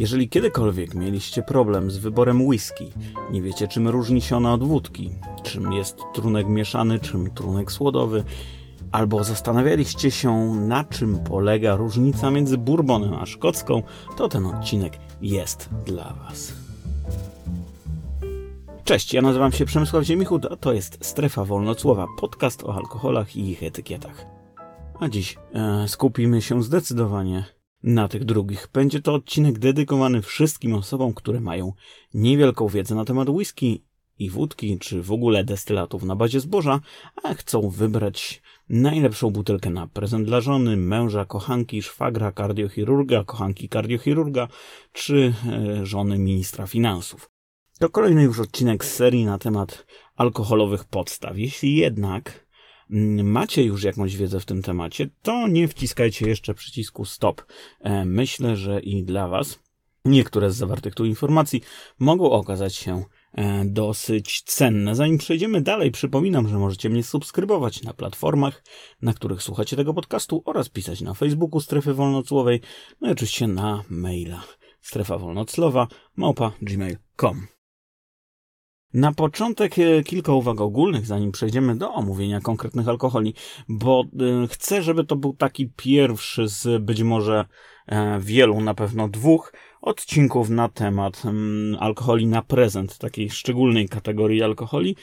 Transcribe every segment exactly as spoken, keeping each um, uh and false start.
Jeżeli kiedykolwiek mieliście problem z wyborem whisky, nie wiecie czym różni się ona od wódki, czym jest trunek mieszany, czym trunek słodowy, albo zastanawialiście się, na czym polega różnica między bourbonem a szkocką, to ten odcinek jest dla Was. Cześć, ja nazywam się Przemysław Ziemichut, a to jest Strefa Wolnocłowa, podcast o alkoholach i ich etykietach. A dziś e, skupimy się zdecydowanie na tych drugich. Będzie to odcinek dedykowany wszystkim osobom, które mają niewielką wiedzę na temat whisky i wódki, czy w ogóle destylatów na bazie zboża, a chcą wybrać najlepszą butelkę na prezent dla żony, męża, kochanki, szwagra, kardiochirurga, kochanki kardiochirurga, czy e, żony ministra finansów. To kolejny już odcinek z serii na temat alkoholowych podstaw. Jeśli jednak macie już jakąś wiedzę w tym temacie, to nie wciskajcie jeszcze przycisku stop. Myślę, że i dla Was niektóre z zawartych tu informacji mogą okazać się dosyć cenne. Zanim przejdziemy dalej, przypominam, że możecie mnie subskrybować na platformach, na których słuchacie tego podcastu, oraz pisać na Facebooku Strefy Wolnocłowej, no i oczywiście na maila strefawolnoclowa małpa gmail kropka com. Na początek kilka uwag ogólnych, zanim przejdziemy do omówienia konkretnych alkoholi, bo chcę, żeby to był taki pierwszy z być może wielu, na pewno dwóch odcinków na temat alkoholi na prezent, takiej szczególnej kategorii alkoholi,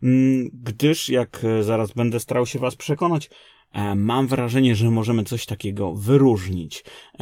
gdyż, jak zaraz będę starał się Was przekonać, mam wrażenie, że możemy coś takiego wyróżnić,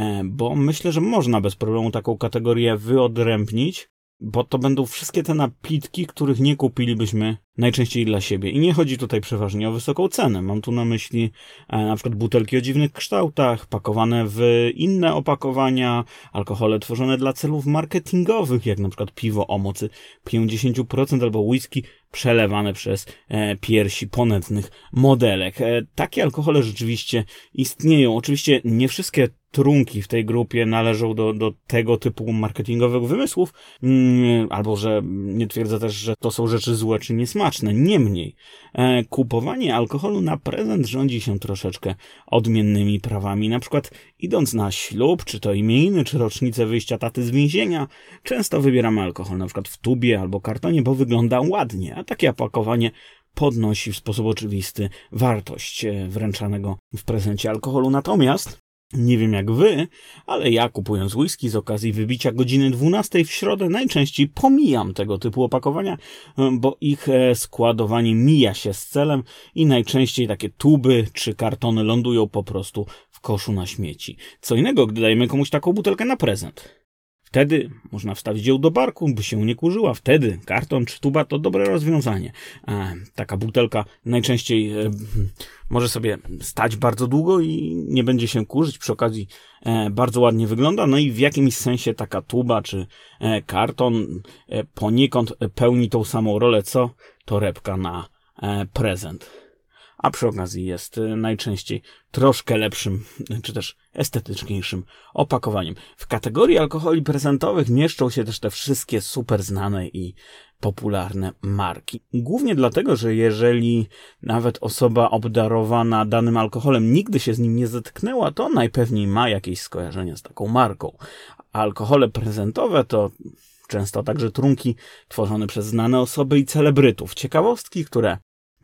bo myślę, że można bez problemu taką kategorię wyodrębnić, bo to będą wszystkie te napitki, których nie kupilibyśmy najczęściej dla siebie. I nie chodzi tutaj przeważnie o wysoką cenę. Mam tu na myśli e, na przykład butelki o dziwnych kształtach, pakowane w inne opakowania, alkohole tworzone dla celów marketingowych, jak na przykład piwo o mocy pięćdziesiąt procent albo whisky przelewane przez e, piersi ponętnych modelek. E, takie alkohole rzeczywiście istnieją. Oczywiście nie wszystkie trunki w tej grupie należą do, do tego typu marketingowych wymysłów, mm, albo że nie twierdzę też, że to są rzeczy złe czy niesmaczne. Niemniej, e, kupowanie alkoholu na prezent rządzi się troszeczkę odmiennymi prawami. Na przykład idąc na ślub, czy to imieniny, czy rocznicę wyjścia taty z więzienia, często wybieramy alkohol na przykład w tubie albo kartonie, bo wygląda ładnie, a takie opakowanie podnosi w sposób oczywisty wartość wręczanego w prezencie alkoholu. Natomiast nie wiem jak wy, ale ja kupując whisky z okazji wybicia godziny dwunastej w środę najczęściej pomijam tego typu opakowania, bo ich składowanie mija się z celem i najczęściej takie tuby czy kartony lądują po prostu w koszu na śmieci. Co innego, gdy dajemy komuś taką butelkę na prezent. Wtedy można wstawić ją do barku, by się nie kurzyła. Wtedy karton czy tuba to dobre rozwiązanie. E, taka butelka najczęściej e, może sobie stać bardzo długo i nie będzie się kurzyć. Przy okazji e, bardzo ładnie wygląda. No i w jakimś sensie taka tuba czy e, karton e, poniekąd pełni tą samą rolę, co torebka na e, prezent. A przy okazji jest najczęściej troszkę lepszym, czy też estetyczniejszym opakowaniem. W kategorii alkoholi prezentowych mieszczą się też te wszystkie super znane i popularne marki. Głównie dlatego, że jeżeli nawet osoba obdarowana danym alkoholem nigdy się z nim nie zetknęła, to najpewniej ma jakieś skojarzenie z taką marką. Alkohole prezentowe to często także trunki tworzone przez znane osoby i celebrytów. Ciekawostki, które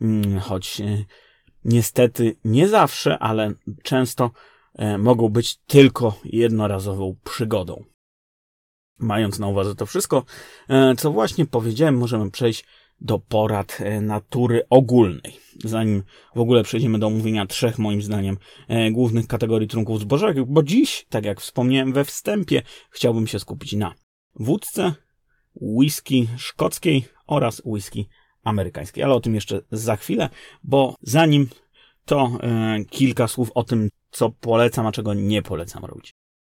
choć niestety nie zawsze, ale często mogą być tylko jednorazową przygodą. Mając na uwadze to wszystko, co właśnie powiedziałem, możemy przejść do porad natury ogólnej. Zanim w ogóle przejdziemy do omówienia trzech, moim zdaniem, głównych kategorii trunków zbożowych, bo dziś, tak jak wspomniałem we wstępie, chciałbym się skupić na wódce, whisky szkockiej oraz whisky amerykańskiej, ale o tym jeszcze za chwilę, bo zanim to e, kilka słów o tym, co polecam, a czego nie polecam robić.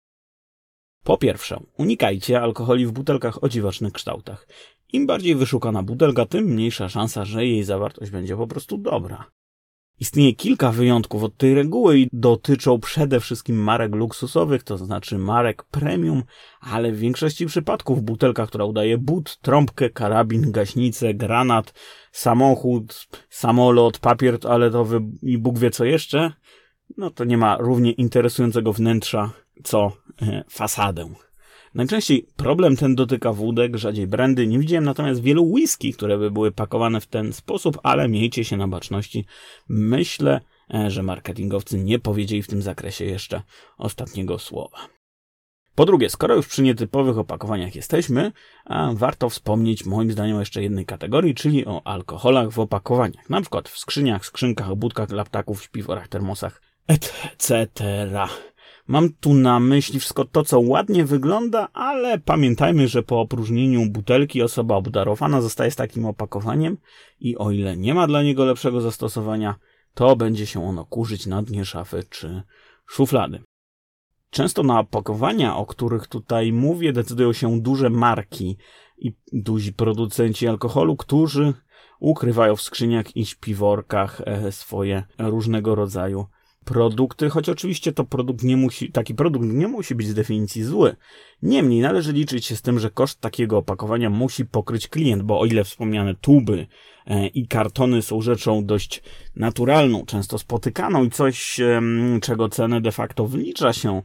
Po pierwsze, unikajcie alkoholi w butelkach o dziwacznych kształtach. Im bardziej wyszukana butelka, tym mniejsza szansa, że jej zawartość będzie po prostu dobra. Istnieje kilka wyjątków od tej reguły i dotyczą przede wszystkim marek luksusowych, to znaczy marek premium, ale w większości przypadków butelka, która udaje but, trąbkę, karabin, gaśnicę, granat, samochód, samolot, papier toaletowy i Bóg wie co jeszcze, no to nie ma równie interesującego wnętrza co e, fasadę. Najczęściej problem ten dotyka wódek, rzadziej brandy. Nie widziałem natomiast wielu whisky, które by były pakowane w ten sposób, ale miejcie się na baczności. Myślę, że marketingowcy nie powiedzieli w tym zakresie jeszcze ostatniego słowa. Po drugie, skoro już przy nietypowych opakowaniach jesteśmy, warto wspomnieć moim zdaniem o jeszcze jednej kategorii, czyli o alkoholach w opakowaniach. Na przykład w skrzyniach, skrzynkach, budkach, laptaków, śpiworach, termosach, et cetera. Mam tu na myśli wszystko to, co ładnie wygląda, ale pamiętajmy, że po opróżnieniu butelki osoba obdarowana zostaje z takim opakowaniem i o ile nie ma dla niego lepszego zastosowania, to będzie się ono kurzyć na dnie szafy czy szuflady. Często na opakowania, o których tutaj mówię, decydują się duże marki i duzi producenci alkoholu, którzy ukrywają w skrzyniach i śpiworkach swoje różnego rodzaju produkty, choć oczywiście to produkt nie musi, taki produkt nie musi być z definicji zły. Niemniej należy liczyć się z tym, że koszt takiego opakowania musi pokryć klient, bo o ile wspomniane tuby e, i kartony są rzeczą dość naturalną, często spotykaną i coś, e, czego cenę de facto wlicza się e,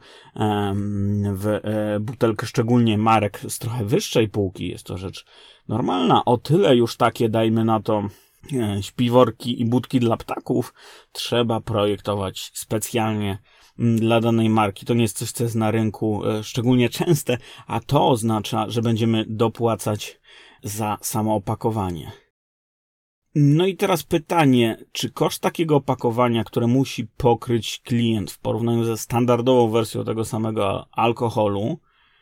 w e, butelkę, szczególnie marek z trochę wyższej półki, jest to rzecz normalna. O tyle już takie, dajmy na to, śpiworki i budki dla ptaków trzeba projektować specjalnie dla danej marki. To nie jest coś, co jest na rynku szczególnie częste, a to oznacza, że będziemy dopłacać za samo opakowanie. No i teraz pytanie, czy koszt takiego opakowania, które musi pokryć klient w porównaniu ze standardową wersją tego samego alkoholu,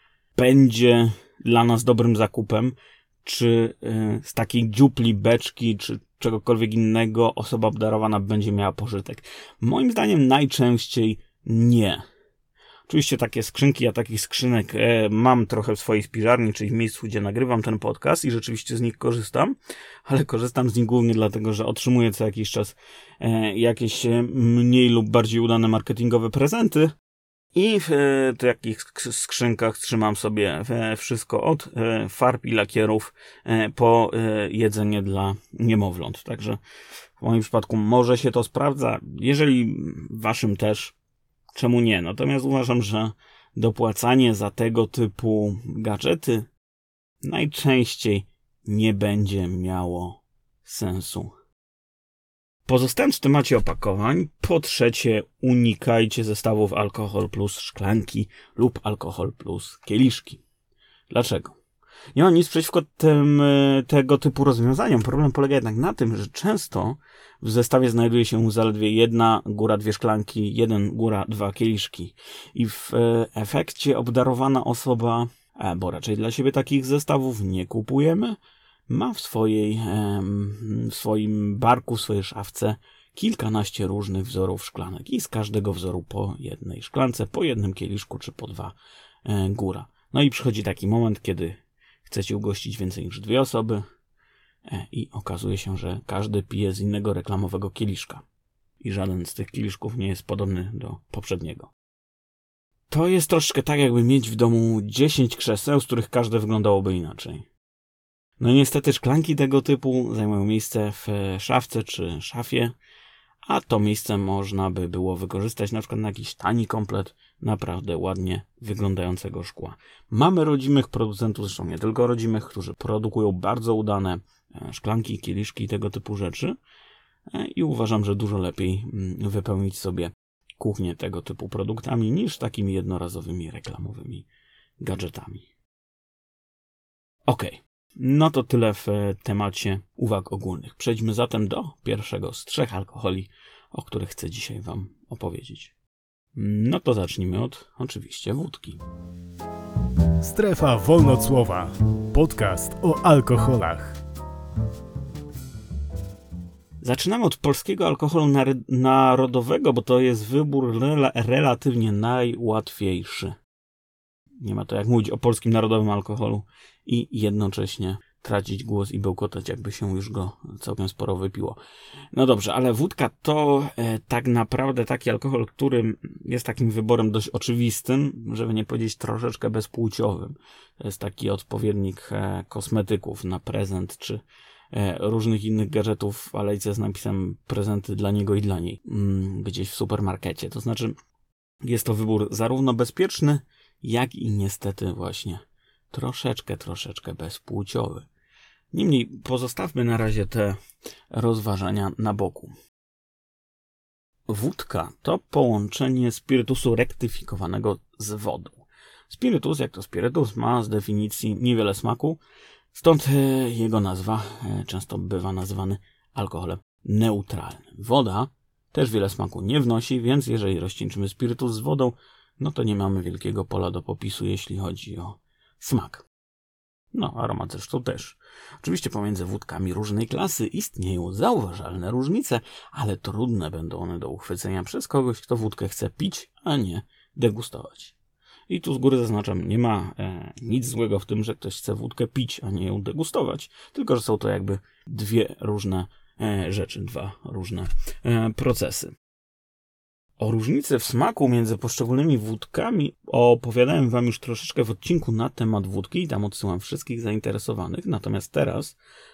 będzie dla nas dobrym zakupem, czy z takiej dziupli, beczki, czy czegokolwiek innego osoba obdarowana będzie miała pożytek? Moim zdaniem najczęściej nie. Oczywiście takie skrzynki, ja takich skrzynek e, mam trochę w swojej spiżarni, czyli w miejscu, gdzie nagrywam ten podcast i rzeczywiście z nich korzystam, ale korzystam z nich głównie dlatego, że otrzymuję co jakiś czas e, jakieś mniej lub bardziej udane marketingowe prezenty. I w e, takich skrzynkach trzymam sobie e, wszystko od e, farb i lakierów e, po e, jedzenie dla niemowląt. Także w moim przypadku może się to sprawdza. Jeżeli waszym też, czemu nie? Natomiast uważam, że dopłacanie za tego typu gadżety najczęściej nie będzie miało sensu. Pozostając w temacie opakowań, po trzecie unikajcie zestawów alkohol plus szklanki lub alkohol plus kieliszki. Dlaczego? Nie mam nic przeciwko tym, tego typu rozwiązaniom. Problem polega jednak na tym, że często w zestawie znajduje się zaledwie jedna, góra dwie szklanki, jeden, góra dwa kieliszki. I w efekcie obdarowana osoba, bo raczej dla siebie takich zestawów nie kupujemy, ma w swojej, w swoim barku, w swojej szafce kilkanaście różnych wzorów szklanek i z każdego wzoru po jednej szklance, po jednym kieliszku czy po dwa góra. No i przychodzi taki moment, kiedy chcecie ugościć więcej niż dwie osoby i okazuje się, że każdy pije z innego reklamowego kieliszka i żaden z tych kieliszków nie jest podobny do poprzedniego. To jest troszkę tak, jakby mieć w domu dziesięć krzeseł, z których każde wyglądałoby inaczej. No niestety szklanki tego typu zajmują miejsce w szafce czy szafie, a to miejsce można by było wykorzystać na przykład na jakiś tani komplet naprawdę ładnie wyglądającego szkła. Mamy rodzimych producentów, zresztą nie tylko rodzimych, którzy produkują bardzo udane szklanki, kieliszki i tego typu rzeczy i uważam, że dużo lepiej wypełnić sobie kuchnię tego typu produktami niż takimi jednorazowymi reklamowymi gadżetami. Okej. Okay. No to tyle w temacie uwag ogólnych. Przejdźmy zatem do pierwszego z trzech alkoholi, o których chcę dzisiaj wam opowiedzieć. No to zacznijmy od, oczywiście, wódki. Strefa Wolnocłowa. Podcast o alkoholach. Zaczynamy od polskiego alkoholu narodowego, bo to jest wybór rela- relatywnie najłatwiejszy. Nie ma to jak mówić o polskim narodowym alkoholu i jednocześnie tracić głos i bełkotać, jakby się już go całkiem sporo wypiło. No dobrze, ale wódka to e, tak naprawdę taki alkohol, który jest takim wyborem dość oczywistym, żeby nie powiedzieć troszeczkę bezpłciowym. To jest taki odpowiednik e, kosmetyków na prezent, czy e, różnych innych gadżetów w alejce z napisem prezenty dla niego i dla niej, mm, gdzieś w supermarkecie. To znaczy jest to wybór zarówno bezpieczny, jak i niestety właśnie troszeczkę, troszeczkę bezpłciowy. Niemniej pozostawmy na razie te rozważania na boku. Wódka to połączenie spirytusu rektyfikowanego z wodą. Spirytus, jak to spirytus, ma z definicji niewiele smaku, stąd jego nazwa często bywa nazywany alkoholem neutralnym. Woda też wiele smaku nie wnosi, więc jeżeli rozcieńczymy spirytus z wodą, no to nie mamy wielkiego pola do popisu, jeśli chodzi o smak. No, aromat zresztą też. Oczywiście pomiędzy wódkami różnej klasy istnieją zauważalne różnice, ale trudne będą one do uchwycenia przez kogoś, kto wódkę chce pić, a nie degustować. I tu z góry zaznaczam, nie ma e, nic złego w tym, że ktoś chce wódkę pić, a nie ją degustować, tylko że są to jakby dwie różne e, rzeczy, dwa różne e, procesy. O różnicy w smaku między poszczególnymi wódkami opowiadałem wam już troszeczkę w odcinku na temat wódki i tam odsyłam wszystkich zainteresowanych. Natomiast teraz,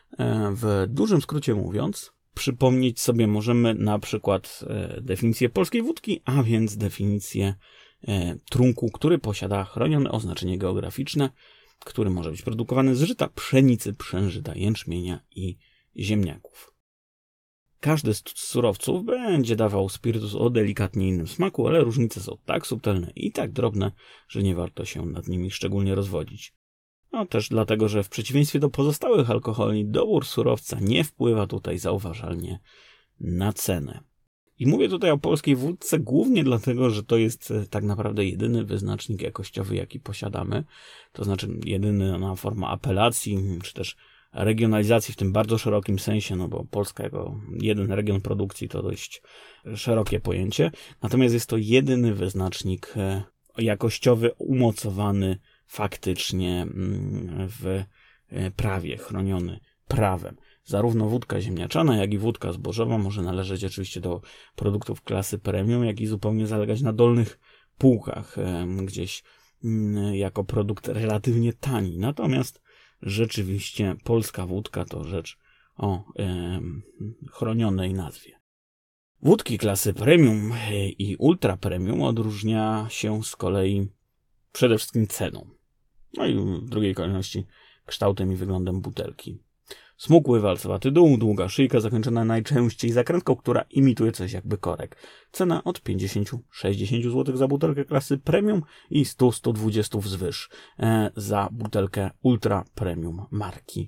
w dużym skrócie mówiąc, przypomnieć sobie możemy na przykład definicję polskiej wódki, a więc definicję trunku, który posiada chronione oznaczenie geograficzne, który może być produkowany z żyta pszenicy, przężyta, jęczmienia i ziemniaków. Każdy z surowców będzie dawał spirytus o delikatnie innym smaku, ale różnice są tak subtelne i tak drobne, że nie warto się nad nimi szczególnie rozwodzić. No też dlatego, że w przeciwieństwie do pozostałych alkoholi dobór surowca nie wpływa tutaj zauważalnie na cenę. I mówię tutaj o polskiej wódce głównie dlatego, że to jest tak naprawdę jedyny wyznacznik jakościowy, jaki posiadamy. To znaczy jedyna forma apelacji, czy też regionalizacji w tym bardzo szerokim sensie, no bo Polska jako jeden region produkcji to dość szerokie pojęcie. Natomiast jest to jedyny wyznacznik jakościowy umocowany faktycznie w prawie, chroniony prawem. Zarówno wódka ziemniaczana, jak i wódka zbożowa może należeć oczywiście do produktów klasy premium, jak i zupełnie zalegać na dolnych półkach, gdzieś jako produkt relatywnie tani. Natomiast rzeczywiście polska wódka to rzecz o e, chronionej nazwie. Wódki klasy premium i ultra premium odróżnia się z kolei przede wszystkim ceną. No i w drugiej kolejności kształtem i wyglądem butelki. Smukły, walcowaty dół, długa szyjka zakończona najczęściej zakrętką, która imituje coś jakby korek. Cena od pięćdziesiąt do sześćdziesięciu złotych za butelkę klasy premium i sto do stu dwudziestu wzwyż e, za butelkę ultra premium marki.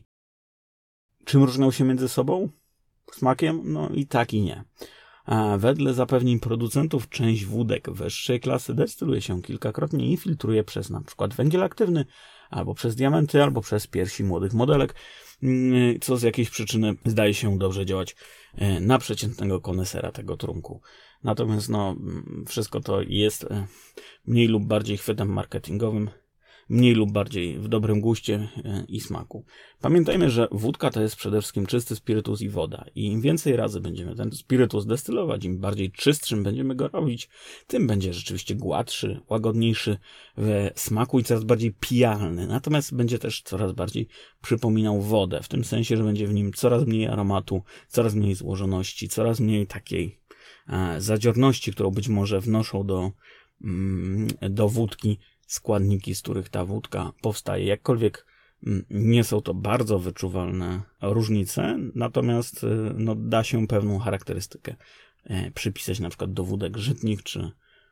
Czym różnią się między sobą? Smakiem? No i tak i nie. A wedle zapewnień producentów część wódek wyższej klasy destyluje się kilkakrotnie i filtruje przez na przykład węgiel aktywny, albo przez diamenty, albo przez piersi młodych modelek, co z jakiejś przyczyny zdaje się dobrze działać na przeciętnego konesera tego trunku. Natomiast no, wszystko to jest mniej lub bardziej chwytem marketingowym, mniej lub bardziej w dobrym guście i smaku. Pamiętajmy, że wódka to jest przede wszystkim czysty spirytus i woda. I im więcej razy będziemy ten spirytus destylować, im bardziej czystszym będziemy go robić, tym będzie rzeczywiście gładszy, łagodniejszy w smaku i coraz bardziej pijalny. Natomiast będzie też coraz bardziej przypominał wodę, w tym sensie, że będzie w nim coraz mniej aromatu, coraz mniej złożoności, coraz mniej takiej e, zadziorności, którą być może wnoszą do, mm, do wódki składniki, z których ta wódka powstaje. Jakkolwiek nie są to bardzo wyczuwalne różnice, natomiast no, da się pewną charakterystykę przypisać na przykład do wódek żytnich, czy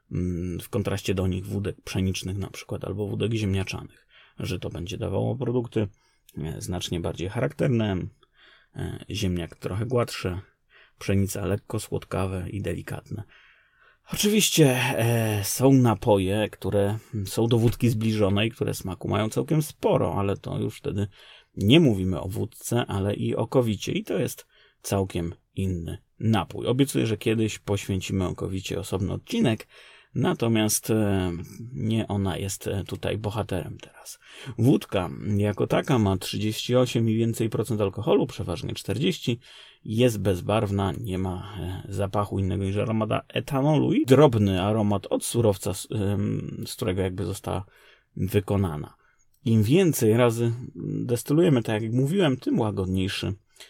w kontraście do nich wódek pszenicznych na przykład, albo wódek ziemniaczanych, że to będzie dawało produkty znacznie bardziej charakterne, ziemniak trochę gładszy, pszenica lekko słodkawe i delikatne. Oczywiście e, są napoje, które są do wódki zbliżone i które smaku mają całkiem sporo, ale to już wtedy nie mówimy o wódce, ale i o kowicie i to jest całkiem inny napój. Obiecuję, że kiedyś poświęcimy okowicie osobny odcinek, natomiast e, nie ona jest tutaj bohaterem teraz. Wódka jako taka ma trzydzieści osiem i więcej procent alkoholu, przeważnie czterdzieści, jest bezbarwna, nie ma zapachu innego niż aromat etanolu i drobny aromat od surowca, z, z którego jakby została wykonana. Im więcej razy destylujemy, tak jak mówiłem, tym łagodniejszy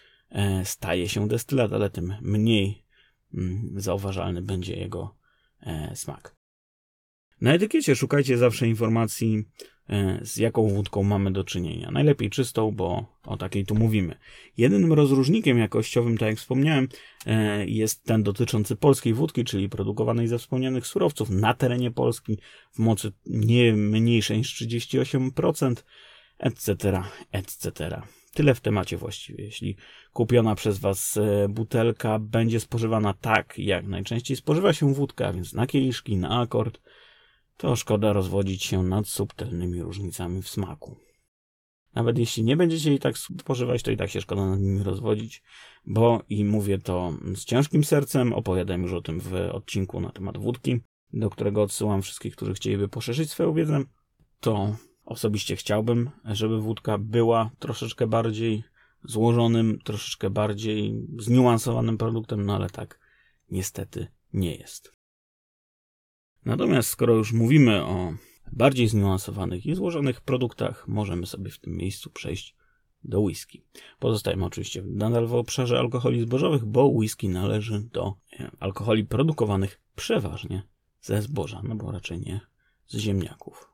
staje się destylat, ale tym mniej zauważalny będzie jego smak. Na etykiecie szukajcie zawsze informacji, z jaką wódką mamy do czynienia. Najlepiej czystą, bo o takiej tu mówimy. Jedynym rozróżnikiem jakościowym, tak jak wspomniałem, jest ten dotyczący polskiej wódki, czyli produkowanej ze wspomnianych surowców na terenie Polski w mocy nie mniejszej niż trzydzieści osiem procent, et cetera, et cetera. Tyle w temacie właściwie. Jeśli kupiona przez Was butelka będzie spożywana tak, jak najczęściej spożywa się wódka, więc na kieliszki, na akord, to szkoda rozwodzić się nad subtelnymi różnicami w smaku. Nawet jeśli nie będziecie jej tak spożywać, to i tak się szkoda nad nimi rozwodzić, bo i mówię to z ciężkim sercem, opowiadam już o tym w odcinku na temat wódki, do którego odsyłam wszystkich, którzy chcieliby poszerzyć swoją wiedzę, to osobiście chciałbym, żeby wódka była troszeczkę bardziej złożonym, troszeczkę bardziej zniuansowanym produktem, no ale tak niestety nie jest. Natomiast skoro już mówimy o bardziej zniuansowanych i złożonych produktach, możemy sobie w tym miejscu przejść do whisky. Pozostajemy oczywiście nadal w obszarze alkoholi zbożowych, bo whisky należy do alkoholi produkowanych przeważnie ze zboża, no bo raczej nie z ziemniaków.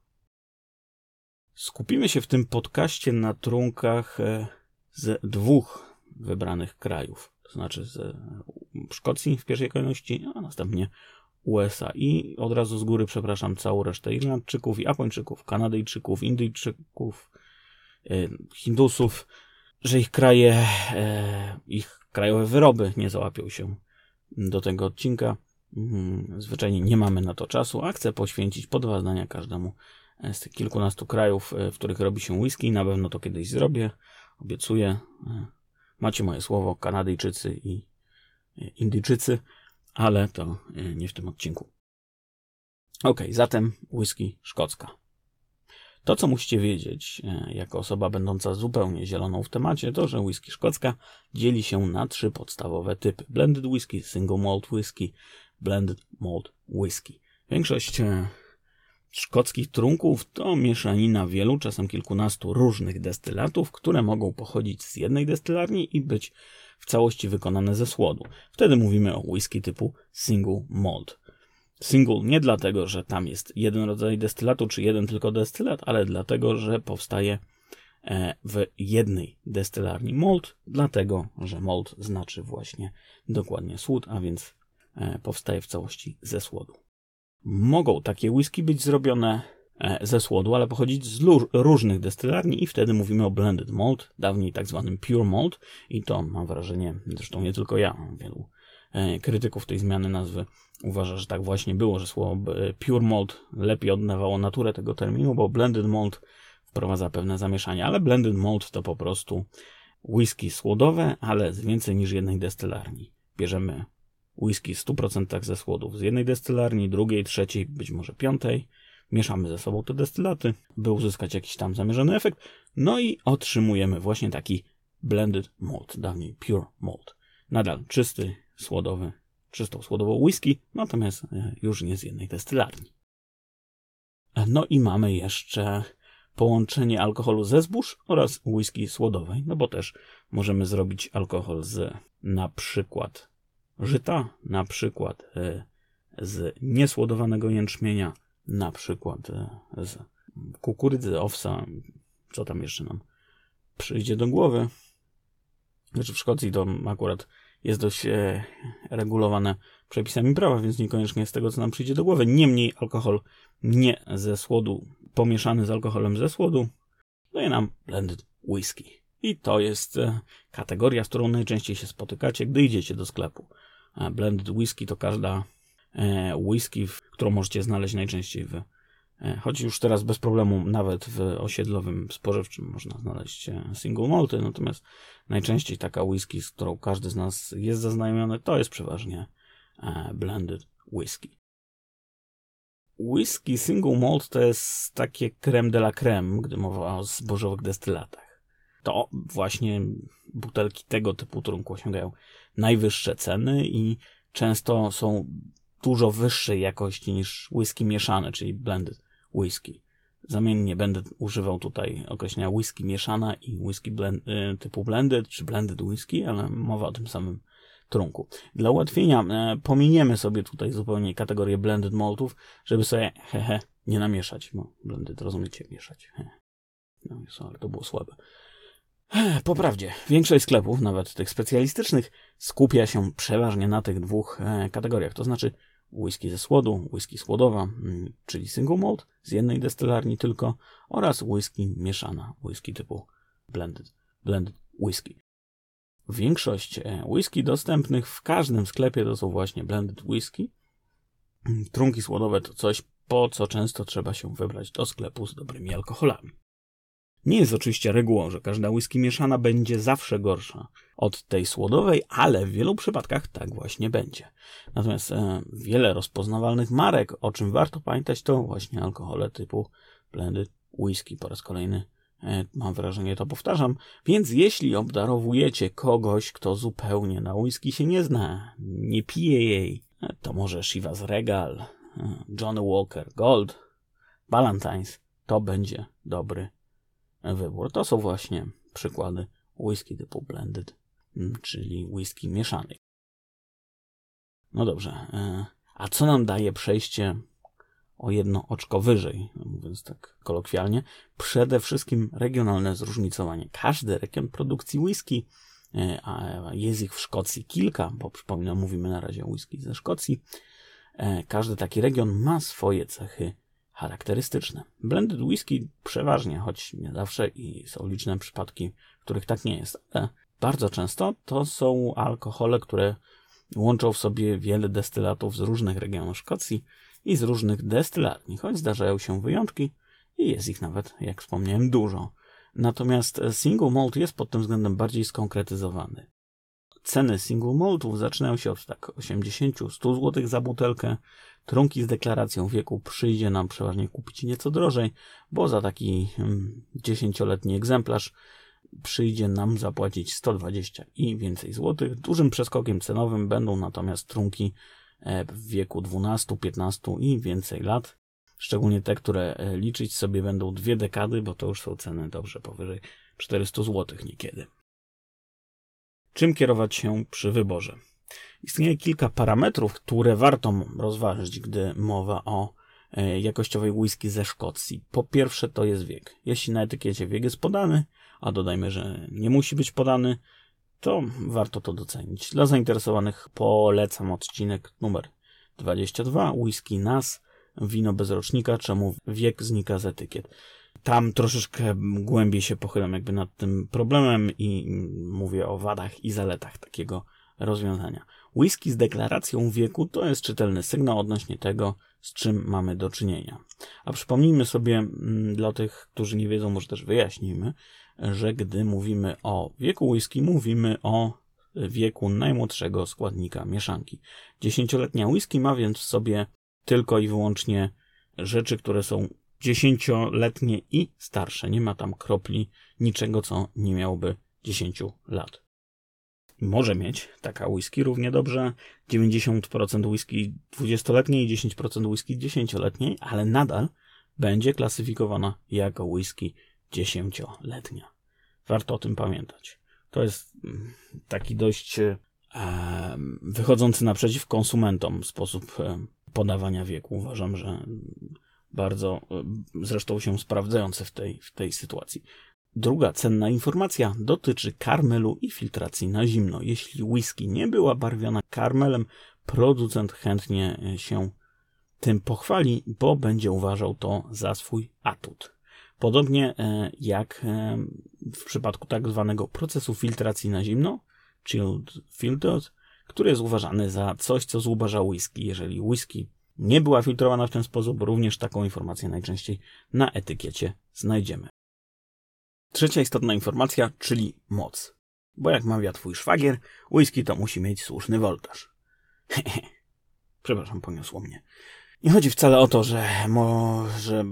Skupimy się w tym podcaście na trunkach z dwóch wybranych krajów, to znaczy z Szkocji w pierwszej kolejności, a następnie U S A. I od razu z góry przepraszam całą resztę Irlandczyków, Japończyków, Kanadyjczyków, Indyjczyków, Hindusów, że ich kraje, ich krajowe wyroby nie załapią się do tego odcinka. Zwyczajnie nie mamy na to czasu, a chcę poświęcić po dwa zdania każdemu z tych kilkunastu krajów, w których robi się whisky. Na pewno to kiedyś zrobię, obiecuję. Macie moje słowo, Kanadyjczycy i Indyjczycy, ale to nie w tym odcinku. Ok, zatem whisky szkocka. To, co musicie wiedzieć, jako osoba będąca zupełnie zieloną w temacie, to, że whisky szkocka dzieli się na trzy podstawowe typy. Blended whisky, single malt whisky, blended malt whisky. Większość szkockich trunków to mieszanina wielu, czasem kilkunastu różnych destylatów, które mogą pochodzić z jednej destylarni i być w całości wykonane ze słodu. Wtedy mówimy o whisky typu single malt. Single nie dlatego, że tam jest jeden rodzaj destylatu, czy jeden tylko destylat, ale dlatego, że powstaje w jednej destylarni. Malt dlatego, że malt znaczy właśnie dokładnie słód, a więc powstaje w całości ze słodu. Mogą takie whisky być zrobione ze słodu, ale pochodzić z różnych destylarni i wtedy mówimy o blended malt, dawniej tak zwanym pure malt i to mam wrażenie, zresztą nie tylko ja, wielu krytyków tej zmiany nazwy uważa, że tak właśnie było, że słowo pure malt lepiej oddawało naturę tego terminu, bo blended malt wprowadza pewne zamieszanie, ale blended malt to po prostu whisky słodowe, ale z więcej niż jednej destylarni. Bierzemy whisky w stu procentach ze słodów z jednej destylarni, drugiej, trzeciej, być może piątej. Mieszamy ze sobą te destylaty, by uzyskać jakiś tam zamierzony efekt. No i otrzymujemy właśnie taki blended malt, dawniej pure malt. Nadal czysty, słodowy, czystą słodową whisky, natomiast już nie z jednej destylarni. No i mamy jeszcze połączenie alkoholu ze zbóż oraz whisky słodowej, no bo też możemy zrobić alkohol z na przykład żyta, na przykład z niesłodowanego jęczmienia, na przykład z kukurydzy, owsa, co tam jeszcze nam przyjdzie do głowy. Znaczy w Szkocji to akurat jest dość regulowane przepisami prawa, więc niekoniecznie z tego, co nam przyjdzie do głowy. Niemniej alkohol nie ze słodu, pomieszany z alkoholem ze słodu, daje nam blended whisky. I to jest kategoria, z którą najczęściej się spotykacie, gdy idziecie do sklepu. Blended whisky to każda whisky, którą możecie znaleźć najczęściej w, choć już teraz bez problemu nawet w osiedlowym spożywczym można znaleźć single malty, natomiast najczęściej taka whisky, z którą każdy z nas jest zaznajomiony, to jest przeważnie blended whisky. Whisky single malt to jest takie creme de la creme, gdy mowa o zbożowych destylatach. To właśnie butelki tego typu trunku osiągają najwyższe ceny i często są dużo wyższej jakości niż whisky mieszane, czyli blended whisky. Zamiennie będę używał tutaj określenia whisky mieszana i whisky blend, typu blended czy blended whisky, ale mowa o tym samym trunku. Dla ułatwienia e, pominiemy sobie tutaj zupełnie kategorię blended maltów, żeby sobie hehe nie namieszać. No, blended, rozumiecie, mieszać. He. No, ale to było słabe. Po prawdzie, większość sklepów, nawet tych specjalistycznych, skupia się przeważnie na tych dwóch e, kategoriach, to znaczy whisky ze słodu, whisky słodowa, mm, czyli single malt z jednej destylarni tylko, oraz whisky mieszana, whisky typu blended, blended whisky. Większość e, whisky dostępnych w każdym sklepie to są właśnie blended whisky. Trunki słodowe to coś, po co często trzeba się wybrać do sklepu z dobrymi alkoholami. Nie jest oczywiście regułą, że każda whisky mieszana będzie zawsze gorsza od tej słodowej, ale w wielu przypadkach tak właśnie będzie. Natomiast e, wiele rozpoznawalnych marek, o czym warto pamiętać, to właśnie alkohole typu blended whisky. Po raz kolejny e, mam wrażenie, to powtarzam. Więc jeśli obdarowujecie kogoś, kto zupełnie na whisky się nie zna, nie pije jej, e, to może Chivas Regal, e, Johnny Walker Gold, Ballantines, to będzie dobry wybór. To są właśnie przykłady whisky typu blended, czyli whisky mieszanej. No dobrze, a co nam daje przejście o jedno oczko wyżej, mówiąc tak kolokwialnie? Przede wszystkim regionalne zróżnicowanie. Każdy region produkcji whisky, a jest ich w Szkocji kilka, bo przypominam, mówimy na razie o whisky ze Szkocji, każdy taki region ma swoje cechy charakterystyczne. Blended whisky przeważnie, choć nie zawsze i są liczne przypadki, w których tak nie jest, ale bardzo często to są alkohole, które łączą w sobie wiele destylatów z różnych regionów Szkocji i z różnych destylarni, choć zdarzają się wyjątki i jest ich nawet, jak wspomniałem, dużo. Natomiast single malt jest pod tym względem bardziej skonkretyzowany. Ceny single maltów zaczynają się od tak osiemdziesiąt do stu złotych za butelkę. Trunki z deklaracją wieku przyjdzie nam przeważnie kupić nieco drożej, bo za taki dziesięcioletni egzemplarz przyjdzie nam zapłacić sto dwadzieścia i więcej złotych. Dużym przeskokiem cenowym będą natomiast trunki w wieku dwunastu, piętnastu i więcej lat. Szczególnie te, które liczyć sobie będą dwie dekady, bo to już są ceny dobrze powyżej czterystu złotych niekiedy. Czym kierować się przy wyborze? Istnieje kilka parametrów, które warto rozważyć, gdy mowa o jakościowej whisky ze Szkocji. Po pierwsze to jest wiek. Jeśli na etykiecie wiek jest podany, a dodajmy, że nie musi być podany, to warto to docenić. Dla zainteresowanych polecam odcinek numer dwadzieścia dwa, whisky N A S, wino bez rocznika, czemu wiek znika z etykiet. Tam troszeczkę głębiej się pochylam jakby nad tym problemem i mówię o wadach i zaletach takiego rozwiązania. Whisky z deklaracją wieku to jest czytelny sygnał odnośnie tego, z czym mamy do czynienia. A przypomnijmy sobie, dla tych, którzy nie wiedzą, może też wyjaśnijmy, że gdy mówimy o wieku whisky, mówimy o wieku najmłodszego składnika mieszanki. Dziesięcioletnia whisky ma więc w sobie tylko i wyłącznie rzeczy, które są dziesięcioletnie i starsze. Nie ma tam kropli, niczego, co nie miałoby dziesięciu lat. Może mieć taka whisky równie dobrze dziewięćdziesiąt procent whisky dwudziestoletniej i dziesięć procent whisky dziesięcioletniej, ale nadal będzie klasyfikowana jako whisky dziesięcioletnia. Warto o tym pamiętać. To jest taki dość e, wychodzący naprzeciw konsumentom sposób e, podawania wieku. Uważam, że bardzo e, zresztą się sprawdzający w tej, w tej sytuacji. Druga cenna informacja dotyczy karmelu i filtracji na zimno. Jeśli whisky nie była barwiona karmelem, producent chętnie się tym pochwali, bo będzie uważał to za swój atut. Podobnie jak w przypadku tak zwanego procesu filtracji na zimno, chilled filtered, który jest uważany za coś, co zubaża whisky. Jeżeli whisky nie była filtrowana w ten sposób, również taką informację najczęściej na etykiecie znajdziemy. Trzecia istotna informacja, czyli moc. Bo jak mawia twój szwagier, whisky to musi mieć słuszny woltaż. Przepraszam, poniosło mnie. Nie chodzi wcale o to, że, mo, że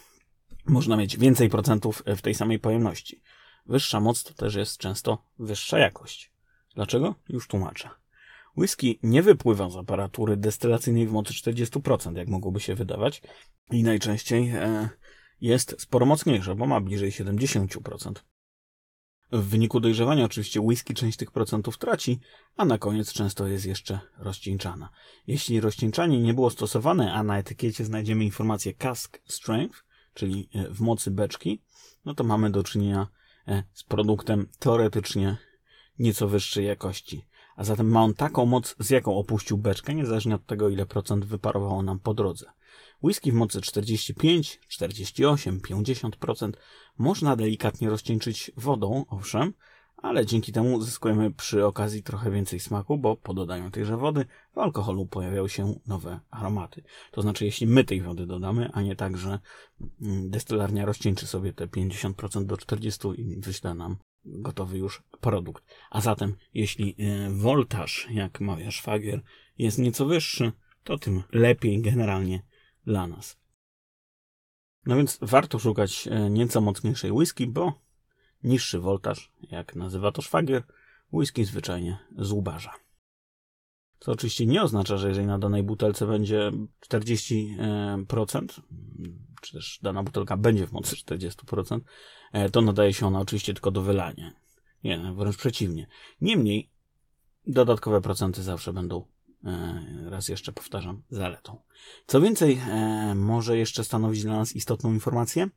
można mieć więcej procentów w tej samej pojemności. Wyższa moc to też jest często wyższa jakość. Dlaczego? Już tłumaczę. Whisky nie wypływa z aparatury destylacyjnej w mocy czterdzieści procent, jak mogłoby się wydawać. I najczęściej e, jest sporo mocniejsze, bo ma bliżej siedemdziesiąt procent. W wyniku dojrzewania oczywiście whisky część tych procentów traci, a na koniec często jest jeszcze rozcieńczana. Jeśli rozcieńczanie nie było stosowane, a na etykiecie znajdziemy informację cask strength, czyli w mocy beczki, no to mamy do czynienia z produktem teoretycznie nieco wyższej jakości. A zatem ma on taką moc, z jaką opuścił beczkę, niezależnie od tego, ile procent wyparowało nam po drodze. Whisky w mocy czterdzieści pięć, czterdzieści osiem, pięćdziesiąt procent można delikatnie rozcieńczyć wodą, owszem, ale dzięki temu zyskujemy przy okazji trochę więcej smaku, bo po dodaniu tejże wody w alkoholu pojawiają się nowe aromaty. To znaczy, jeśli my tej wody dodamy, a nie tak, że destylarnia rozcieńczy sobie te pięćdziesiąt procent do czterdziestu procent i wyśle nam gotowy już produkt. A zatem, jeśli woltaż, jak mawia szwagier, jest nieco wyższy, to tym lepiej generalnie dla nas. No więc warto szukać nieco mocniejszej whisky, bo niższy woltaż, jak nazywa to szwagier, whisky zwyczajnie zubaża. Co oczywiście nie oznacza, że jeżeli na danej butelce będzie czterdzieści procent, czy też dana butelka będzie w mocy czterdzieści procent, to nadaje się ona oczywiście tylko do wylania. Nie, wręcz przeciwnie. Niemniej dodatkowe procenty zawsze będą, raz jeszcze powtarzam, zaletą. Co więcej, może jeszcze stanowić dla nas istotną informację,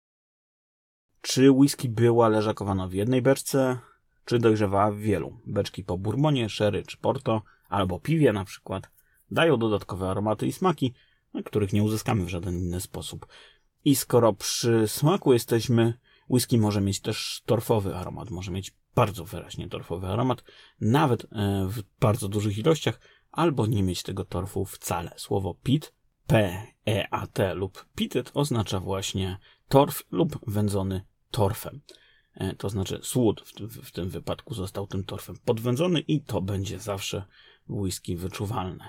czy whisky była leżakowana w jednej beczce, czy dojrzewała w wielu. Beczki po bourbonie, sherry czy porto, albo piwie na przykład, dają dodatkowe aromaty i smaki, których nie uzyskamy w żaden inny sposób. I skoro przy smaku jesteśmy, whisky może mieć też torfowy aromat, może mieć bardzo wyraźnie torfowy aromat, nawet w bardzo dużych ilościach, albo nie mieć tego torfu wcale. Słowo pit, P E A T lub pitted oznacza właśnie torf lub wędzony torfem. To znaczy słód w, w, w tym wypadku został tym torfem podwędzony i to będzie zawsze w whisky wyczuwalne.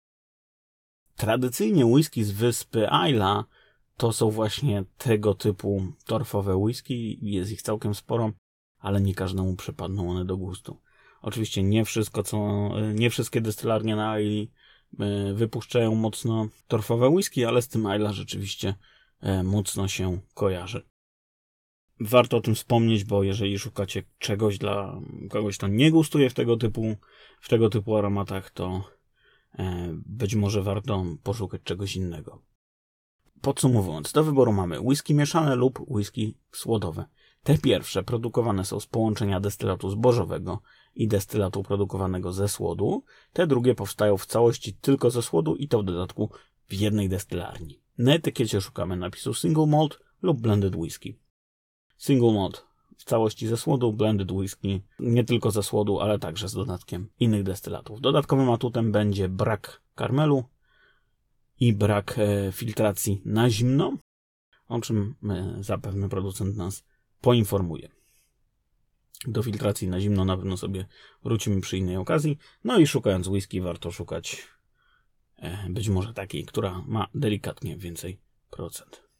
Tradycyjnie whisky z wyspy Islay to są właśnie tego typu torfowe whisky, jest ich całkiem sporo, ale nie każdemu przypadną one do gustu. Oczywiście nie wszystko, co, nie wszystkie destylarnie na Islay wypuszczają mocno torfowe whisky, ale z tym Islay rzeczywiście mocno się kojarzy. Warto o tym wspomnieć, bo jeżeli szukacie czegoś dla kogoś, kto nie gustuje w tego typu, w tego typu aromatach, to być może warto poszukać czegoś innego. Podsumowując, do wyboru mamy whisky mieszane lub whisky słodowe. Te pierwsze produkowane są z połączenia destylatu zbożowego i destylatu produkowanego ze słodu. Te drugie powstają w całości tylko ze słodu i to w dodatku w jednej destylarni. Na etykiecie szukamy napisu single malt lub blended whisky. Single malt w całości ze słodu, blended whisky nie tylko ze słodu, ale także z dodatkiem innych destylatów. Dodatkowym atutem będzie brak karmelu i brak e, filtracji na zimno, o czym e, zapewne producent nas poinformuje. Do filtracji na zimno na pewno sobie wrócimy przy innej okazji. No i szukając whisky warto szukać e, być może takiej, która ma delikatnie więcej procent.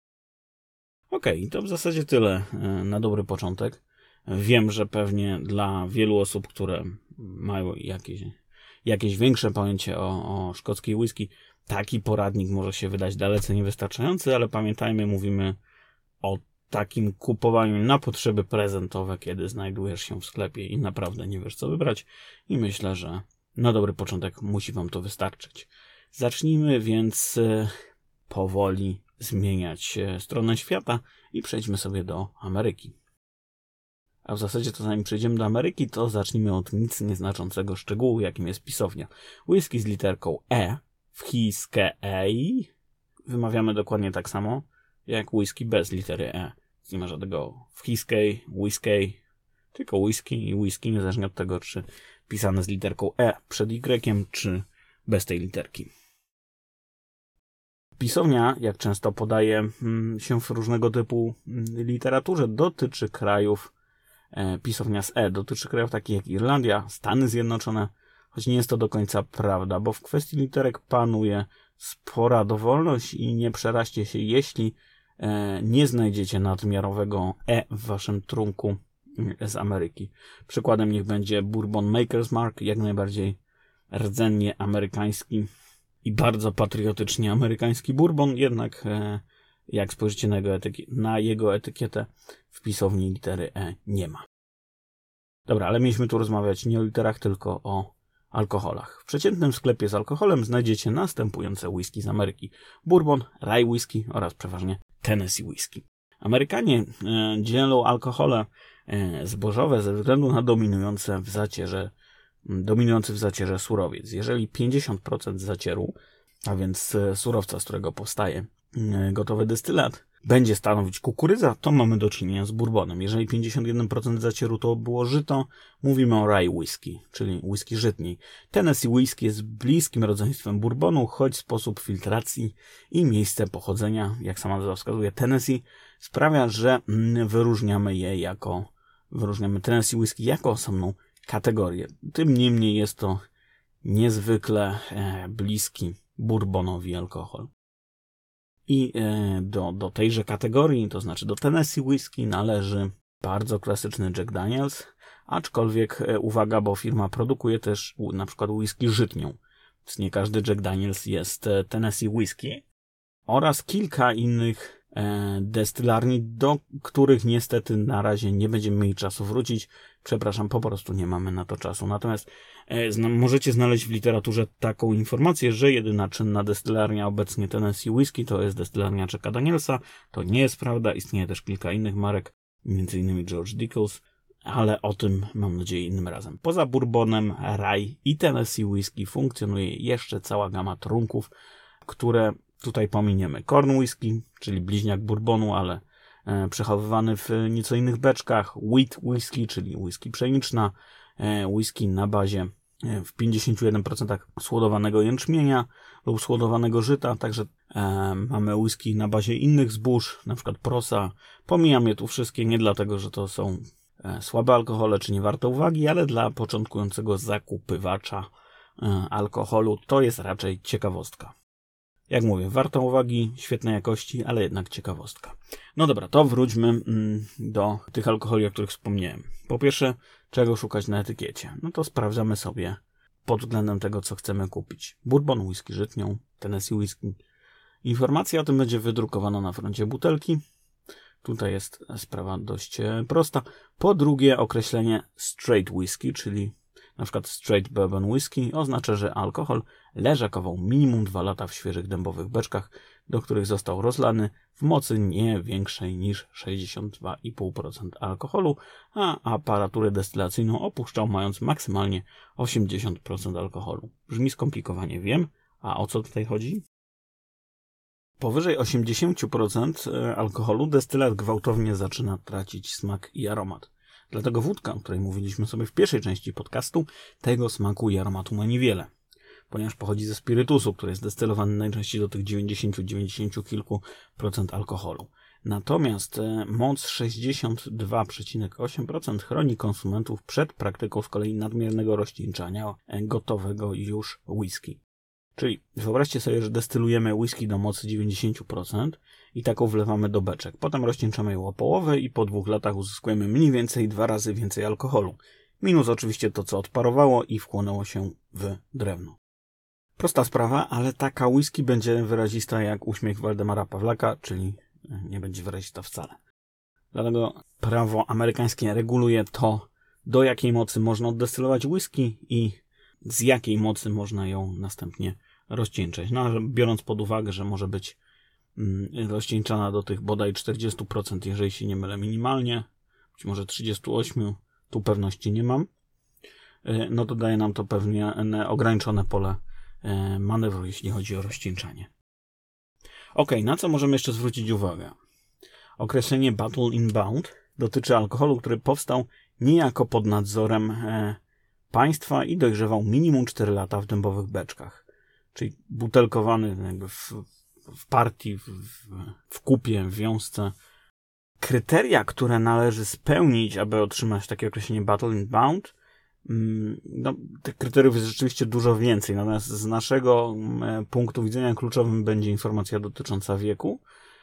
Okej, okay, to w zasadzie tyle na dobry początek. Wiem, że pewnie dla wielu osób, które mają jakieś, jakieś większe pojęcie o, o szkockiej whisky, taki poradnik może się wydać dalece niewystarczający, ale pamiętajmy, mówimy o takim kupowaniu na potrzeby prezentowe, kiedy znajdujesz się w sklepie i naprawdę nie wiesz, co wybrać. I myślę, że na dobry początek musi wam to wystarczyć. Zacznijmy więc powoli zmieniać stronę świata i przejdźmy sobie do Ameryki. A w zasadzie to zanim przejdziemy do Ameryki, to zacznijmy od nic nieznaczącego szczegółu, jakim jest pisownia. Whisky z literką E w Whiskey wymawiamy dokładnie tak samo jak whisky bez litery E. Nie ma żadnego Whiskey, Whiskey, tylko whisky i whisky, niezależnie od tego, czy pisane z literką E przed Y, czy bez tej literki. Pisownia, jak często podaje się w różnego typu literaturze, dotyczy krajów, pisownia z E dotyczy krajów takich jak Irlandia, Stany Zjednoczone, choć nie jest to do końca prawda, bo w kwestii literek panuje spora dowolność i nie przeraźcie się, jeśli nie znajdziecie nadmiarowego E w waszym trunku z Ameryki. Przykładem niech będzie Bourbon Maker's Mark, jak najbardziej rdzennie amerykański i bardzo patriotycznie amerykański bourbon, jednak jak spojrzycie na jego, etyki- na jego etykietę, w pisowni litery E nie ma. Dobra, ale mieliśmy tu rozmawiać nie o literach, tylko o alkoholach. W przeciętnym sklepie z alkoholem znajdziecie następujące whisky z Ameryki. Bourbon, rye whisky oraz przeważnie Tennessee whisky. Amerykanie e, dzielą alkohole e, zbożowe ze względu na dominujące w zacierze, dominujący w zacierze surowiec. Jeżeli pięćdziesiąt procent zacieru, a więc e, surowca, z którego powstaje e, gotowy destylat, będzie stanowić kukurydza, to mamy do czynienia z bourbonem. Jeżeli pięćdziesiąt jeden procent zacieru to było żyto, mówimy o rye whisky, czyli whisky żytniej. Tennessee whisky jest bliskim rodzeństwem bourbonu, choć sposób filtracji i miejsce pochodzenia, jak sama nazwa wskazuje, Tennessee, sprawia, że wyróżniamy je jako, wyróżniamy Tennessee whisky jako osobną kategorię. Tym niemniej jest to niezwykle e, bliski bourbonowi alkohol. I do, do tejże kategorii, to znaczy do Tennessee whisky, należy bardzo klasyczny Jack Daniels, aczkolwiek uwaga, bo firma produkuje też na przykład whisky żytnią, więc nie każdy Jack Daniels jest Tennessee whisky, oraz kilka innych destylarni, do których niestety na razie nie będziemy mieli czasu wrócić. Przepraszam, po prostu nie mamy na to czasu. Natomiast e, zna, możecie znaleźć w literaturze taką informację, że jedyna czynna destylarnia obecnie Tennessee Whisky to jest destylarnia Jacka Danielsa. To nie jest prawda. Istnieje też kilka innych marek, między innymi George Dickel's, ale o tym mam nadzieję innym razem. Poza bourbonem, rye i Tennessee Whisky funkcjonuje jeszcze cała gama trunków, które tutaj pominiemy. Corn whisky, czyli bliźniak bourbonu, ale e, przechowywany w nieco innych beczkach. Wheat whisky, czyli whisky pszeniczna. E, whisky na bazie e, w pięćdziesiąt jeden procent słodowanego jęczmienia lub słodowanego żyta. Także e, mamy whisky na bazie innych zbóż, na przykład prosa. Pomijam je tu wszystkie nie dlatego, że to są e, słabe alkohole, czy nie warte uwagi, ale dla początkującego zakupywacza e, alkoholu to jest raczej ciekawostka. Jak mówię, warta uwagi, świetnej jakości, ale jednak ciekawostka. No dobra, to wróćmy mm, do tych alkoholi, o których wspomniałem. Po pierwsze, czego szukać na etykiecie? No to sprawdzamy sobie pod względem tego, co chcemy kupić. Bourbon, whisky żytnią, Tennessee whisky. Informacja o tym będzie wydrukowana na froncie butelki. Tutaj jest sprawa dość prosta. Po drugie, określenie straight whisky, czyli na przykład straight bourbon whisky, oznacza, że alkohol leżakował minimum dwa lata w świeżych dębowych beczkach, do których został rozlany w mocy nie większej niż sześćdziesiąt dwa i pół procent alkoholu, a aparaturę destylacyjną opuszczał mając maksymalnie osiemdziesiąt procent alkoholu. Brzmi skomplikowanie, wiem, a o co tutaj chodzi? Powyżej osiemdziesiąt procent alkoholu destylat gwałtownie zaczyna tracić smak i aromat. Dlatego wódka, o której mówiliśmy sobie w pierwszej części podcastu, tego smaku i aromatu ma niewiele. Ponieważ pochodzi ze spirytusu, który jest destylowany najczęściej do tych dziewięćdziesiąt do dziewięćdziesięciu kilku procent alkoholu. Natomiast moc sześćdziesiąt dwa przecinek osiem procent chroni konsumentów przed praktyką z kolei nadmiernego rozcieńczania gotowego już whisky. Czyli wyobraźcie sobie, że destylujemy whisky do mocy dziewięćdziesiąt procent i taką wlewamy do beczek. Potem rozcieńczamy ją o połowę i po dwóch latach uzyskujemy mniej więcej dwa razy więcej alkoholu. Minus oczywiście to, co odparowało i wchłonęło się w drewno. Prosta sprawa, ale taka whisky będzie wyrazista jak uśmiech Waldemara Pawlaka, czyli nie będzie wyrazista wcale. Dlatego prawo amerykańskie reguluje to, do jakiej mocy można oddestylować whisky i z jakiej mocy można ją następnie rozcieńczać. No, biorąc pod uwagę, że może być rozcieńczana do tych bodaj czterdzieści procent, jeżeli się nie mylę minimalnie, być może trzydzieści osiem procent, tu pewności nie mam, no to daje nam to pewnie ograniczone pole manewru, jeśli chodzi o rozcieńczanie. Ok, na co możemy jeszcze zwrócić uwagę? Określenie Bottle Inbound dotyczy alkoholu, który powstał niejako pod nadzorem państwa i dojrzewał minimum cztery lata w dębowych beczkach. Czyli butelkowany jakby w, w partii, w, w kupie, w wiązce. Kryteria, które należy spełnić, aby otrzymać takie określenie Bottle Inbound, no, tych kryteriów jest rzeczywiście dużo więcej. Natomiast z naszego punktu widzenia kluczowym będzie informacja dotycząca wieku,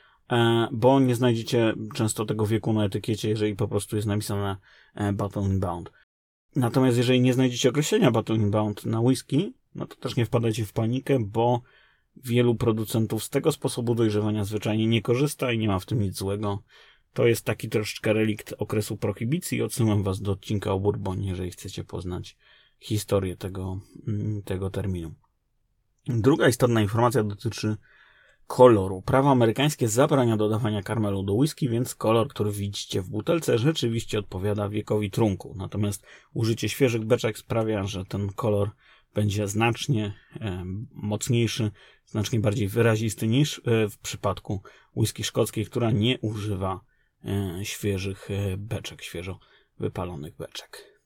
bo nie znajdziecie często tego wieku na etykiecie, jeżeli po prostu jest napisane Bottle Inbound. Natomiast jeżeli nie znajdziecie określenia Bottle Inbound na whisky, no to też nie wpadajcie w panikę, bo wielu producentów z tego sposobu dojrzewania zwyczajnie nie korzysta i nie ma w tym nic złego. To jest taki troszeczkę relikt okresu prohibicji. Odsyłam was do odcinka o Bourbonie, jeżeli chcecie poznać historię tego, tego terminu. Druga istotna informacja dotyczy koloru. Prawo amerykańskie zabrania dodawania karmelu do whisky, więc kolor, który widzicie w butelce, rzeczywiście odpowiada wiekowi trunku. Natomiast użycie świeżych beczek sprawia, że ten kolor będzie znacznie e, mocniejszy, znacznie bardziej wyrazisty niż e, w przypadku whisky szkockiej, która nie używa e, świeżych e, beczek, świeżo wypalonych beczek.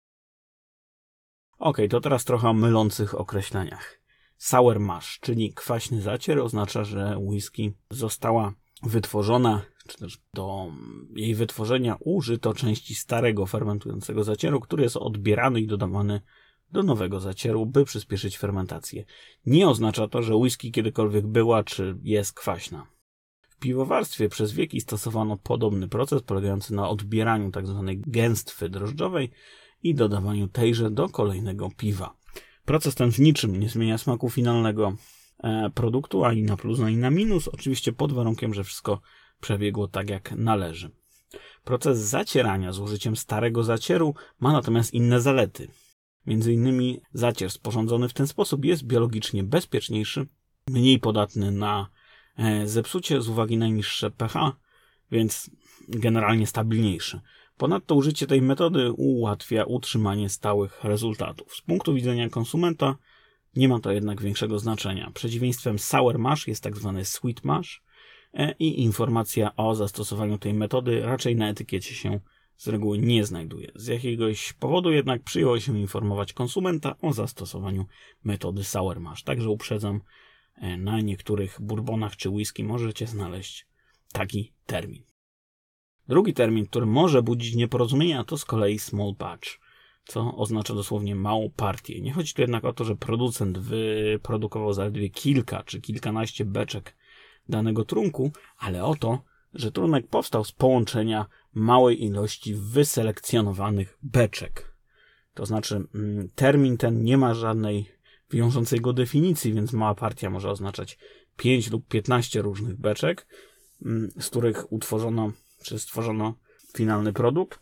Ok, to teraz trochę o mylących określeniach. Sour mash, czyli kwaśny zacier, oznacza, że whisky została wytworzona, czy też do jej wytworzenia użyto części starego fermentującego zacieru, który jest odbierany i dodawany do nowego zacieru, by przyspieszyć fermentację. Nie oznacza to, że whisky kiedykolwiek była czy jest kwaśna. W piwowarstwie przez wieki stosowano podobny proces polegający na odbieraniu tzw. gęstwy drożdżowej i dodawaniu tejże do kolejnego piwa. Proces ten w niczym nie zmienia smaku finalnego produktu, ani na plus, ani na minus, oczywiście pod warunkiem, że wszystko przebiegło tak jak należy. Proces zacierania z użyciem starego zacieru ma natomiast inne zalety. Między innymi zacier sporządzony w ten sposób jest biologicznie bezpieczniejszy, mniej podatny na zepsucie z uwagi na niższe pH, więc generalnie stabilniejszy. Ponadto użycie tej metody ułatwia utrzymanie stałych rezultatów. Z punktu widzenia konsumenta nie ma to jednak większego znaczenia. Przeciwieństwem sour mash jest tzw. sweet mash i informacja o zastosowaniu tej metody raczej na etykiecie się z reguły nie znajduje. Z jakiegoś powodu jednak przyjęło się informować konsumenta o zastosowaniu metody sour mash. Także uprzedzam, na niektórych bourbonach czy whisky możecie znaleźć taki termin. Drugi termin, który może budzić nieporozumienia, to z kolei small batch, co oznacza dosłownie małą partię. Nie chodzi tu jednak o to, że producent wyprodukował zaledwie kilka czy kilkanaście beczek danego trunku, ale o to, że trunek powstał z połączenia małej ilości wyselekcjonowanych beczek. To znaczy termin ten nie ma żadnej wiążącej go definicji, więc mała partia może oznaczać pięć lub piętnaście różnych beczek, z których utworzono czy stworzono finalny produkt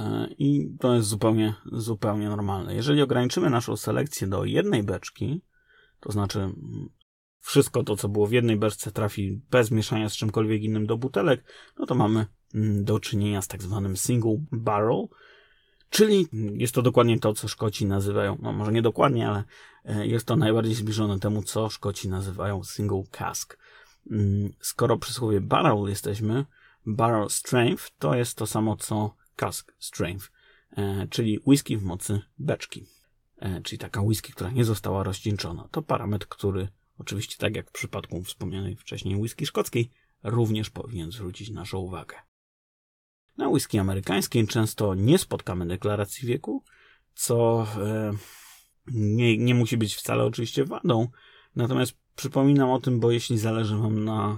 i to jest zupełnie, zupełnie normalne. Jeżeli ograniczymy naszą selekcję do jednej beczki, to znaczy wszystko to, co było w jednej beczce, trafi bez mieszania z czymkolwiek innym do butelek, no to mamy do czynienia z tak zwanym single barrel, czyli jest to dokładnie to, co Szkoci nazywają, no może nie dokładnie, ale jest to najbardziej zbliżone temu, co Szkoci nazywają single cask. Skoro przy słowie barrel jesteśmy, barrel strength to jest to samo co cask strength, e, czyli whisky w mocy beczki, e, czyli taka whisky, która nie została rozcieńczona. To parametr, który oczywiście tak jak w przypadku wspomnianej wcześniej whisky szkockiej również powinien zwrócić naszą uwagę. Na whisky amerykańskiej często nie spotkamy deklaracji wieku, co e, nie, nie musi być wcale oczywiście wadą, natomiast przypominam o tym, bo jeśli zależy wam na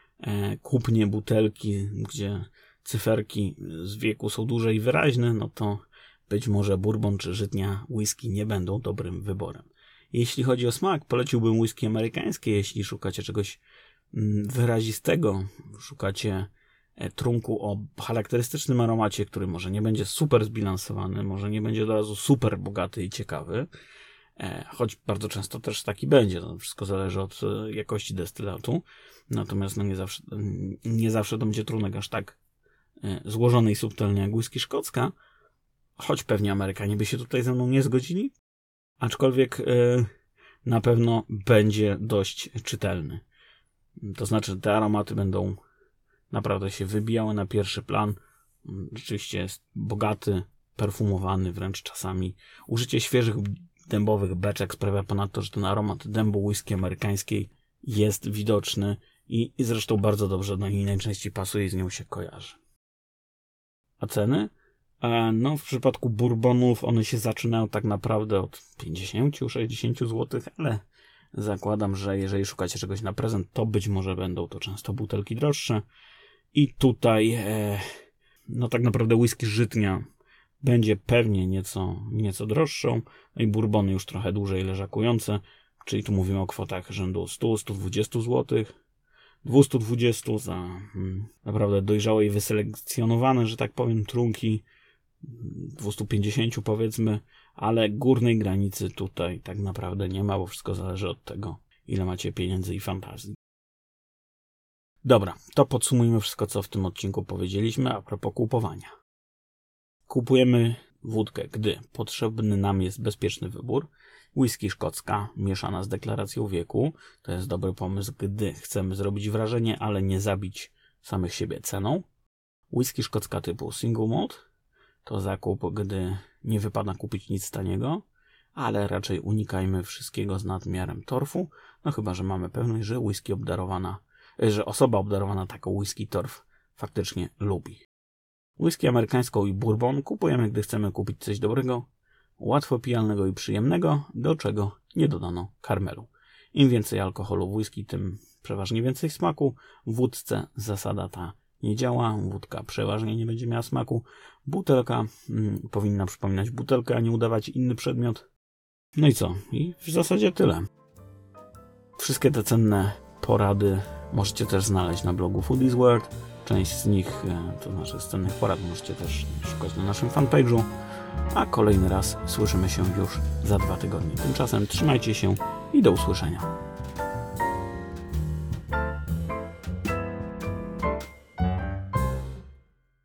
kupnie butelki, gdzie cyferki z wieku są duże i wyraźne, no to być może bourbon czy żytnia whisky nie będą dobrym wyborem. Jeśli chodzi o smak, poleciłbym whisky amerykańskie, jeśli szukacie czegoś wyrazistego, szukacie trunku o charakterystycznym aromacie, który może nie będzie super zbilansowany, może nie będzie od razu super bogaty i ciekawy, choć bardzo często też taki będzie, to wszystko zależy od jakości destylatu, natomiast no nie, zawsze, nie zawsze to będzie trunek aż tak złożony i subtelny jak whisky szkocka, choć pewnie Amerykanie by się tutaj ze mną nie zgodzili, aczkolwiek na pewno będzie dość czytelny. To znaczy te aromaty będą naprawdę się wybijały na pierwszy plan, rzeczywiście jest bogaty, perfumowany wręcz czasami. Użycie świeżych dębowych beczek sprawia ponadto, że ten aromat dębu whisky amerykańskiej jest widoczny i, i zresztą bardzo dobrze do niej najczęściej pasuje i z nią się kojarzy. A ceny? E, no w przypadku bourbonów one się zaczynają tak naprawdę od pięćdziesiąt do sześćdziesięciu złotych, ale zakładam, że jeżeli szukacie czegoś na prezent, to być może będą to często butelki droższe. I tutaj e, no tak naprawdę whisky żytnia będzie pewnie nieco, nieco droższą, no i bourbony już trochę dłużej leżakujące, czyli tu mówimy o kwotach rzędu sto do stu dwudziestu złotych. dwieście dwadzieścia za hmm, naprawdę dojrzałe i wyselekcjonowane, że tak powiem, trunki, dwieście pięćdziesiąt powiedzmy, ale górnej granicy tutaj tak naprawdę nie ma, bo wszystko zależy od tego, ile macie pieniędzy i fantazji. Dobra, to podsumujmy wszystko, co w tym odcinku powiedzieliśmy a propos kupowania. Kupujemy wódkę, gdy potrzebny nam jest bezpieczny wybór. Whisky szkocka mieszana z deklaracją wieku. To jest dobry pomysł, gdy chcemy zrobić wrażenie, ale nie zabić samych siebie ceną. Whisky szkocka typu single malt to zakup, gdy nie wypada kupić nic taniego, ale raczej unikajmy wszystkiego z nadmiarem torfu, no chyba że mamy pewność, że whisky obdarowana, że osoba obdarowana taką whisky torf faktycznie lubi. Whisky amerykańską i bourbon kupujemy, gdy chcemy kupić coś dobrego, łatwo pijalnego i przyjemnego, do czego nie dodano karmelu. Im więcej alkoholu w whisky, tym przeważnie więcej smaku. W wódce zasada ta nie działa, wódka przeważnie nie będzie miała smaku. Butelka hmm, powinna przypominać butelkę, a nie udawać inny przedmiot. No i co? I w zasadzie tyle. Wszystkie te cenne porady możecie też znaleźć na blogu Foodies World. Część z nich, to znaczy z cennych porad, możecie też szukać na naszym fanpage'u. A kolejny raz słyszymy się już za dwa tygodnie. Tymczasem trzymajcie się i do usłyszenia.